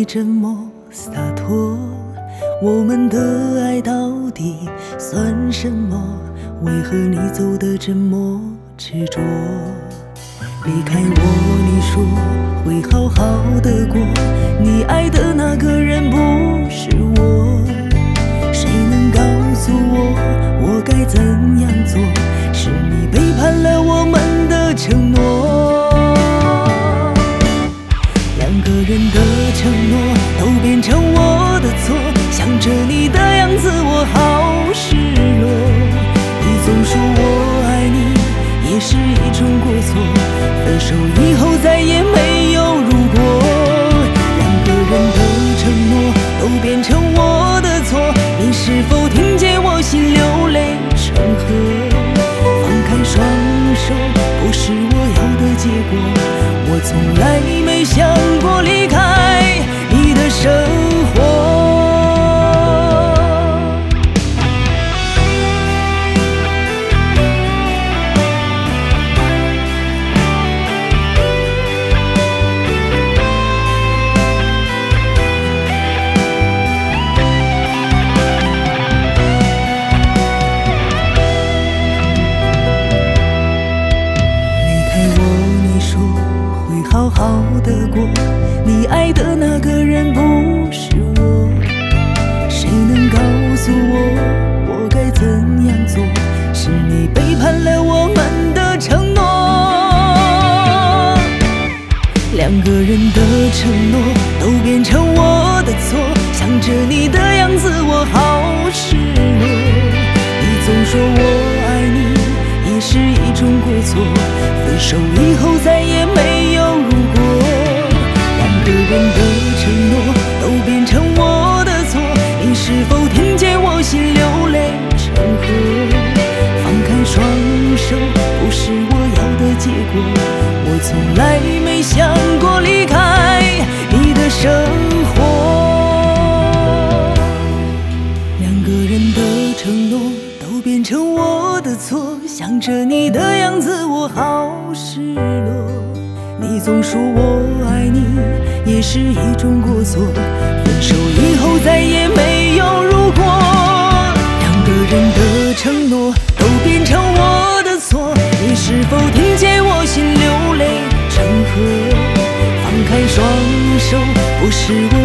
这么洒脱？我们的爱到底算什么？为何你走得这么执着？离开我，你说会好好的过，你爱的那个人不是我，谁能告诉我，我该怎样做？是你背叛了我们的承诺，两个人的承诺都变成我的错，想着你的样子我好失落，你总说我爱你也是一种过错，分手以后再也没有如果，两个人的承诺都变成我的错，你是否听见我心流泪成河？放开双手不是我要的结果，我从来没想过离开你的生活。好好的过，你爱的那个人不是我，谁能告诉我，我该怎样做？是你背叛了我们的承诺，两个人的承诺都变成我的错，想着你的样子我好失落，你总说我爱你也是一种过错，分手以后再也没有如果，两个人的承诺都变成我的错，你是否听见我心流泪成河？放开双手不是我要的结果，我从来没想过离开你的生活，两个人的承诺都变成我的错，想着你的样子我好失落，你总说我爱你也是一种过错，分手以后再也没有如果，两个人的承诺都变成我的错，你是否听见我心流泪成河？放开双手不是我